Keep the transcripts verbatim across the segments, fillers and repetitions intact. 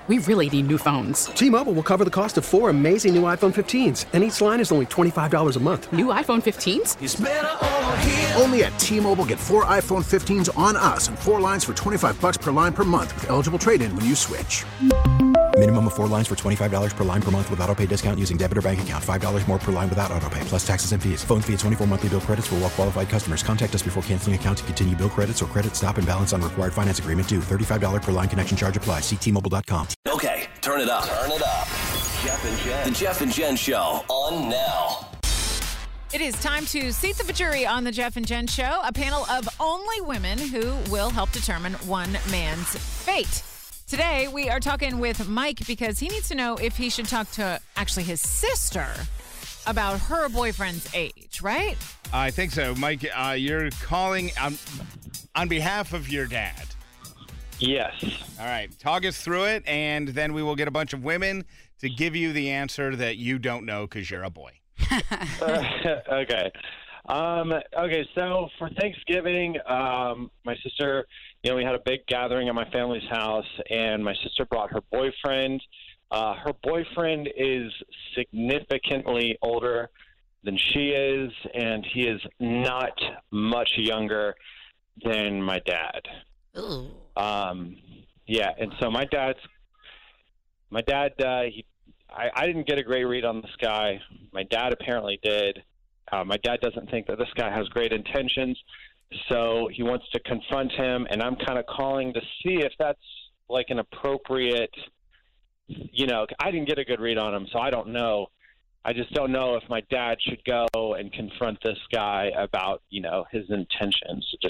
we really need new phones. T-Mobile will cover the cost of four amazing new iPhone fifteens, and each line is only twenty-five dollars a month. New iPhone fifteens? It's better over here. Only at T-Mobile, get four iPhone fifteens on us and four lines for twenty-five bucks per line per month with eligible trade-in when you switch. Minimum of four lines for twenty-five dollars per line per month with autopay discount using debit or bank account. five dollars more per line without autopay, plus taxes and fees. Phone fee at twenty-four monthly bill credits for well-qualified customers. Contact us before canceling account to continue bill credits or credit stop and balance on required finance agreement due. thirty-five dollars per line connection charge applies. See T Mobile dot com. Okay, turn it up. Turn it up. Jeff and Jen. The Jeff and Jen Show on now. It is time to seat the jury on the Jeff and Jen Show, a panel of only women who will help determine one man's fate. Today, we are talking with Mike because he needs to know if he should talk to actually his sister about her boyfriend's age, right? I think so. Mike, uh, you're calling on, on behalf of your dad. Yes. All right. Talk us through it, and then we will get a bunch of women to give you the answer that you don't know because you're a boy. uh, okay. Um, okay, so for Thanksgiving, um, my sister, you know, we had a big gathering at my family's house, and my sister brought her boyfriend. Uh, her boyfriend is significantly older than she is, and he is not much younger than my dad. Ooh. Um, yeah, and so my dad's, my dad, uh, he, I, I didn't get a great read on this guy. My dad apparently did. Uh, my dad doesn't think that this guy has great intentions, so he wants to confront him, and I'm kind of calling to see if that's like an appropriate, you know, I didn't get a good read on him, so I don't know. I just don't know if my dad should go and confront this guy about, you know, his intentions. Just.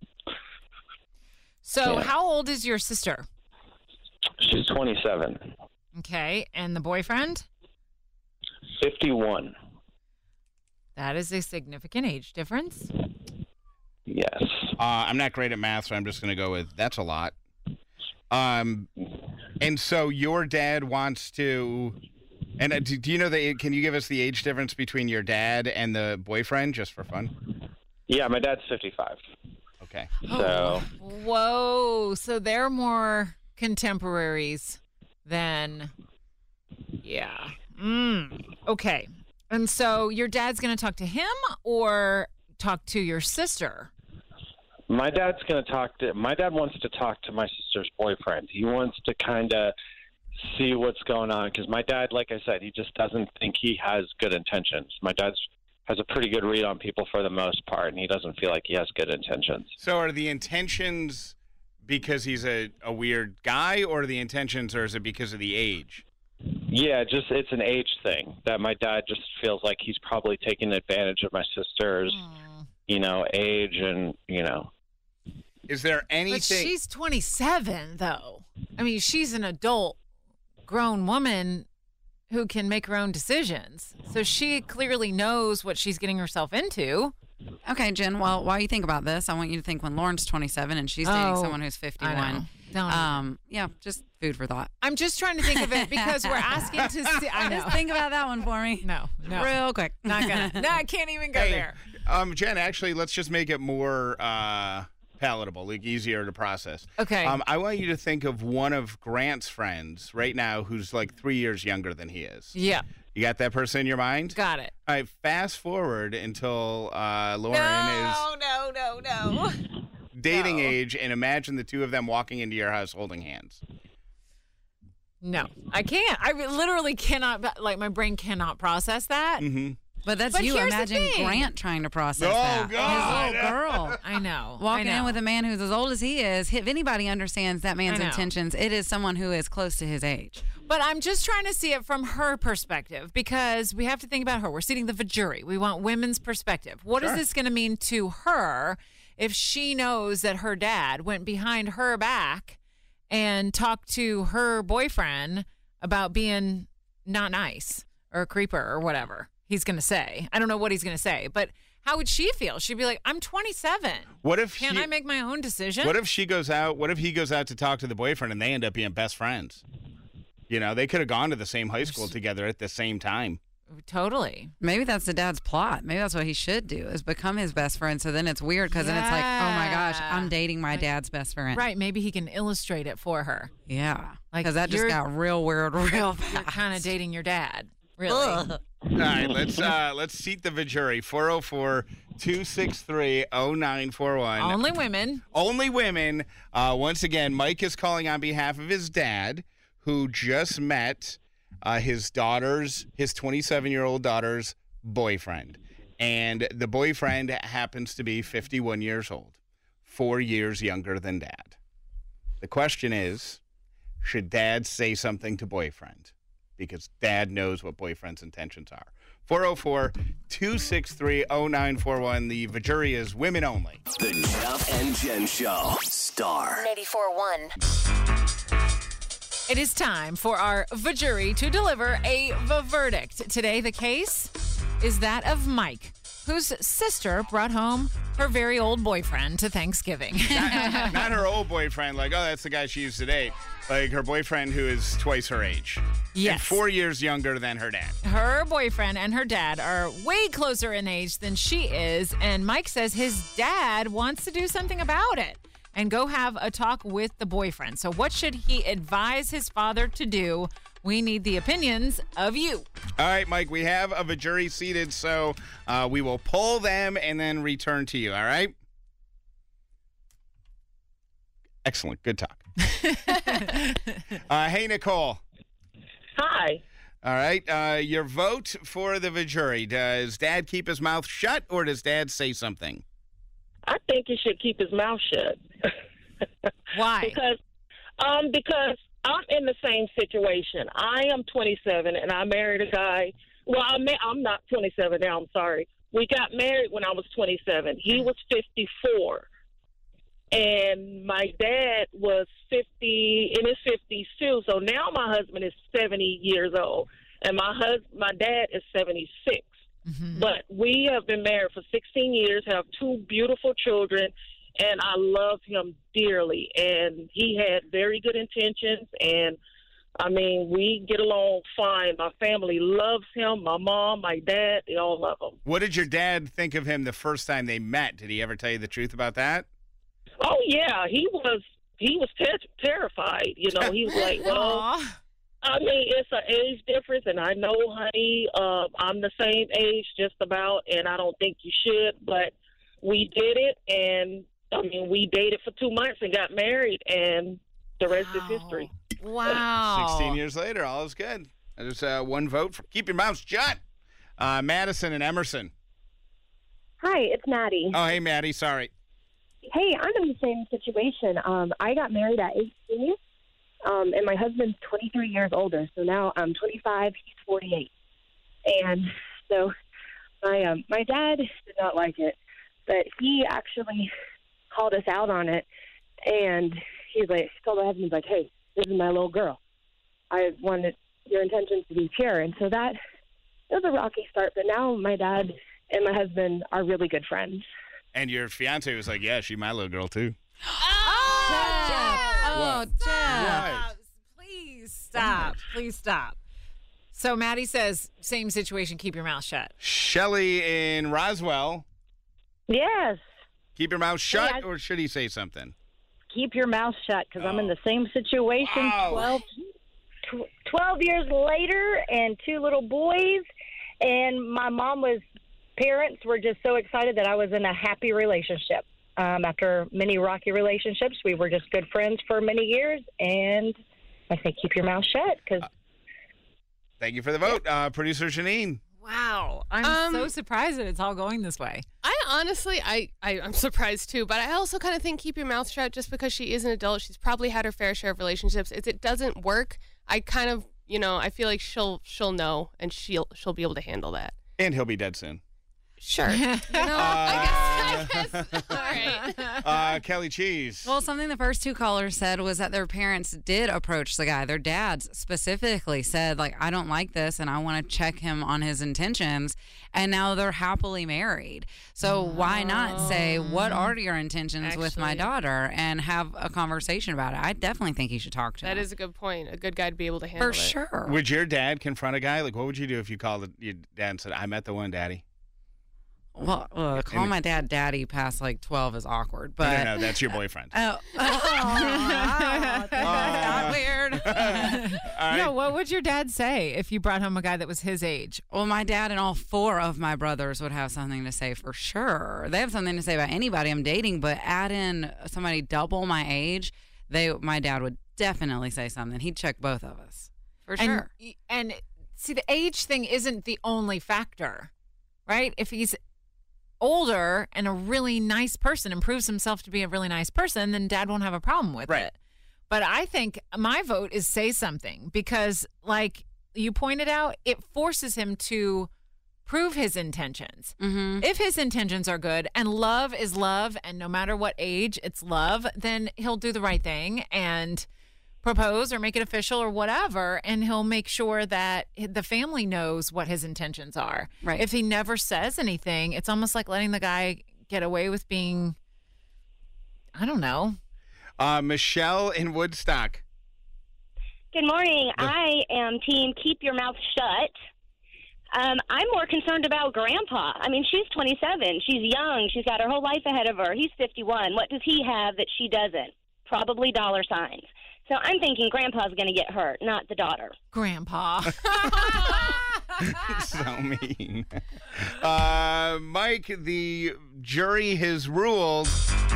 So Yeah. how old is your sister? She's twenty-seven. Okay, and the boyfriend? fifty-one. That is a significant age difference. Yes. Uh, I'm not great at math, so I'm just going to go with that's a lot. Um, and so your dad wants to, and uh, do, do you know the? Can you give us the age difference between your dad and the boyfriend, just for fun? Yeah, my dad's fifty-five. Okay. So. Whoa, so they're more contemporaries than, yeah. Mm. Okay. And so your dad's going to talk to him or talk to your sister? My dad's going to talk to, my dad wants to talk to my sister's boyfriend. He wants to kind of see what's going on because my dad, like I said, he just doesn't think he has good intentions. My dad has a pretty good read on people for the most part, and he doesn't feel like he has good intentions. So are the intentions because he's a, a weird guy, or the intentions, or is it because of the age? Yeah, just it's an age thing that my dad just feels like he's probably taking advantage of my sister's, mm. you know, age and, you know. Is there anything? But she's twenty-seven, though. I mean, she's an adult, grown woman who can make her own decisions. So she clearly knows what she's getting herself into. Okay, Jen, well, while you think about this, I want you to think when Lauren's twenty-seven and she's dating Oh, someone who's fifty-one. I know. Don't Um, yeah, just food for thought. I'm just trying to think of it because we're asking to see. I know. Just think about that one for me. No, no. Real quick. Not gonna. No, I can't even go Hey, there. Um, Jen, actually, let's just make it more uh, palatable, like easier to process. Okay. Um, I want you to think of one of Grant's friends right now who's like three years younger than he is. Yeah. You got that person in your mind? Got it. All right, fast forward until uh, Lauren No, no, no, no. is dating No. age, and imagine the two of them walking into your house holding hands. No, I can't. I re- literally cannot. Like my brain cannot process that. Mm-hmm. But that's But you. here's the Imagine thing. Grant trying to process Oh, that. God. His little girl. I know. Walking I know. in with a man who's as old as he is, if anybody understands that man's I know. intentions, it is someone who is close to his age. But I'm just trying to see it from her perspective because we have to think about her. We're seating the jury. We want women's perspective. What Sure. is this going to mean to her if she knows that her dad went behind her back and talked to her boyfriend about being not nice or a creeper or whatever he's going to say? I don't know what he's going to say, but how would she feel? She'd be like, I'm twenty-seven. What if Can't he, I make my own decision? What if she goes out? What if he goes out to talk to the boyfriend and they end up being best friends? You know, they could have gone to the same high school together at the same time. Totally. Maybe that's the dad's plot. Maybe that's what he should do is become his best friend. So then it's weird because then it's like, oh my gosh, I'm dating my dad's best friend. Right. Maybe he can illustrate it for her. Yeah. Like, Because that just you're- got real weird real fast. You're kind of dating your dad. Really. Ugh. All right, let's uh, let's seat the jury. four oh four, two six three, oh nine four one. Only women. Only women. Uh, once again, Mike is calling on behalf of his dad, who just met uh, his daughter's, his twenty-seven-year-old daughter's boyfriend. And the boyfriend happens to be fifty-one years old, four years younger than dad. The question is, should dad say something to boyfriend? Because dad knows what boyfriend's intentions are. four oh four, two six three, oh nine four one. The jury is women only. The Jeff and Jen Show. Star. ninety-four point one. It is time for our jury to deliver a verdict. Today, the case is that of Mike, whose sister brought home her very old boyfriend to Thanksgiving. Not, not her old boyfriend, like, oh, that's the guy she used to date. Like her boyfriend who is twice her age. Yes. And four years younger than her dad. Her boyfriend and her dad are way closer in age than she is, and Mike says his dad wants to do something about it and go have a talk with the boyfriend. So what should he advise his father to do? We need the opinions of you. All right, Mike, we have a jury seated, so uh, we will pull them and then return to you, all right? Excellent. Good talk. uh, hey, Nicole. Hi. All right. Uh, your vote for the jury. Does Dad keep his mouth shut or does Dad say something? I think he should keep his mouth shut. Why? Because, um, because I'm in the same situation. I am twenty-seven and I married a guy. Well, I'm, I'm not twenty-seven now. I'm sorry. We got married when I was twenty-seven. He was fifty-four. And my dad was fifty, in his fifties too. So now my husband is seventy years old, and my hus- my dad is seventy-six. Mm-hmm. But we have been married for sixteen years, have two beautiful children, and I love him dearly. And he had very good intentions, and I mean, we get along fine. My family loves him. My mom, my dad, they all love him. What did your dad think of him the first time they met? Did he ever tell you the truth about that? Oh yeah, he was he was ter- terrified. You know, he was like, well, Aw. I mean, it's an age difference, and I know, honey, uh, I'm the same age just about, and I don't think you should, but we did it, and I mean, we dated for two months and got married, and the rest Wow. is history. Wow. sixteen years later, all is good. There's uh, one vote for keep your mouth shut. Uh, Madison and Emerson. Hi, it's Maddie. Oh, hey, Maddie. Sorry. Hey, I'm in the same situation. Um, I got married at eighteen, um, and my husband's twenty-three years older. So now I'm twenty-five, he's forty-eight. And so my um, my dad did not like it, but he actually called us out on it. And he's like, he told my husband, he's like, hey, this is my little girl. I wanted your intentions to be pure. And so that it was a rocky start, but now my dad and my husband are really good friends. And your fiance was like, yeah, she my little girl, too. Oh, Jeff. Oh, What? Jeff. What? Please stop. Please stop. So Maddie says, same situation, keep your mouth shut. Shelly in Roswell. Yes. Keep your mouth shut, Hey, I- or should he say something? Keep your mouth shut because I'm in the same situation. Wow. twelve, tw- twelve years later and two little boys. And my mom was, parents were just so excited that I was in a happy relationship. Um, after many rocky relationships, we were just good friends for many years. And I say keep your mouth shut because. Uh, thank you for the vote. Uh, Producer Janine. Wow. I'm Um, so surprised that it's all going this way. I honestly, I, I, I'm surprised too, but I also kind of think keep your mouth shut just because she is an adult. She's probably had her fair share of relationships. If it doesn't work, I kind of, you know, I feel like she'll she'll know and she'll she'll be able to handle that. And he'll be dead soon. Sure. You know, I guess. I guess. All right. Uh, Kelly Cheese. Well, something the first two callers said was that their parents did approach the guy. Their dads specifically said, like, I don't like this and I want to check him on his intentions. And now they're happily married. So oh. why not say, what are your intentions Actually, with my daughter and have a conversation about it? I definitely think you should talk to that him. That is a good point. A good guy to be able to handle For it. For sure. Would your dad confront a guy? Like, what would you do if you called your dad and said, I met the one, Daddy? Well, uh, call my dad daddy past like twelve is awkward, but no, no, no that's your boyfriend. Oh, oh, oh, that's not Uh, weird. right. No, what would your dad say if you brought home a guy that was his age? Well, my dad and all four of my brothers would have something to say for sure. They have something to say about anybody I'm dating, but add in somebody double my age, they, my dad would definitely say something. He'd check both of us for and, sure. And see, the age thing isn't the only factor, right? If he's older and a really nice person and proves himself to be a really nice person, then dad won't have a problem with right. it. But I think my vote is say something because, like you pointed out, it forces him to prove his intentions. Mm-hmm. If his intentions are good and love is love, and no matter what age it's love, then he'll do the right thing and propose or make it official or whatever, and he'll make sure that the family knows what his intentions are. Right. If he never says anything, it's almost like letting the guy get away with being, I don't know. Uh, Michelle in Woodstock. Good morning. The- I am team keep your mouth shut. Um, I'm more concerned about Grandpa. I mean, she's twenty-seven. She's young. She's got her whole life ahead of her. He's fifty-one. What does he have that she doesn't? Probably dollar signs. So I'm thinking Grandpa's going to get hurt, not the daughter. Grandpa. So mean. Uh, Mike, the jury has ruled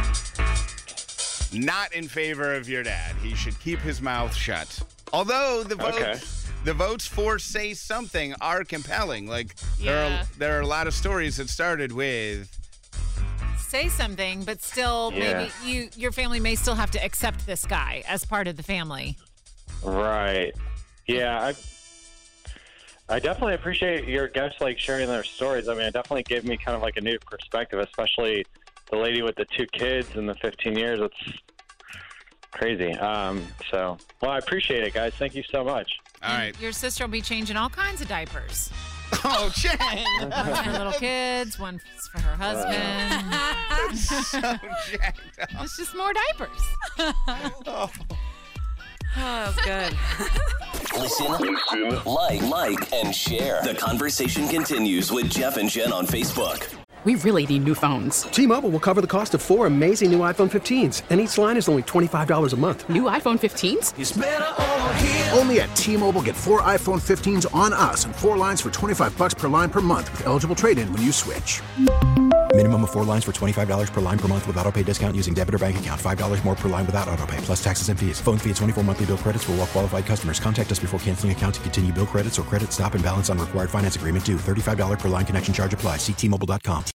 not in favor of your dad. He should keep his mouth shut. Although the votes, Okay. the votes for say something are compelling. Like there Yeah. are there are a lot of stories that started with Say something, but still, Yeah. maybe you your family may still have to accept this guy as part of the family. Right. Yeah, I I definitely appreciate your guests like sharing their stories. I mean, it definitely gave me kind of like a new perspective, especially the lady with the two kids and the fifteen years. It's crazy. Um, so, well, I appreciate it, guys. Thank you so much. All right. Your sister will be changing all kinds of diapers. Oh, Jen! One for little kids, one for her husband. So jacked up. It's just more diapers. Oh. Oh, that was good. Listen, Listen, like, like, and share. The conversation continues with Jeff and Jen on Facebook. We really need new phones. T-Mobile will cover the cost of four amazing new iPhone fifteens, and each line is only twenty-five dollars a month. New iPhone fifteens? It's better over here. Only at T-Mobile, get four iPhone fifteens on us and four lines for twenty-five bucks per line per month with eligible trade-in when you switch. Minimum of four lines for twenty-five dollars per line per month with auto pay discount using debit or bank account. five dollars more per line without auto pay, plus taxes and fees. Phone fee at twenty-four monthly bill credits for well-qualified customers. Contact us before canceling account to continue bill credits or credit stop and balance on required finance agreement due. thirty-five dollars per line connection charge applies. See T Mobile dot com.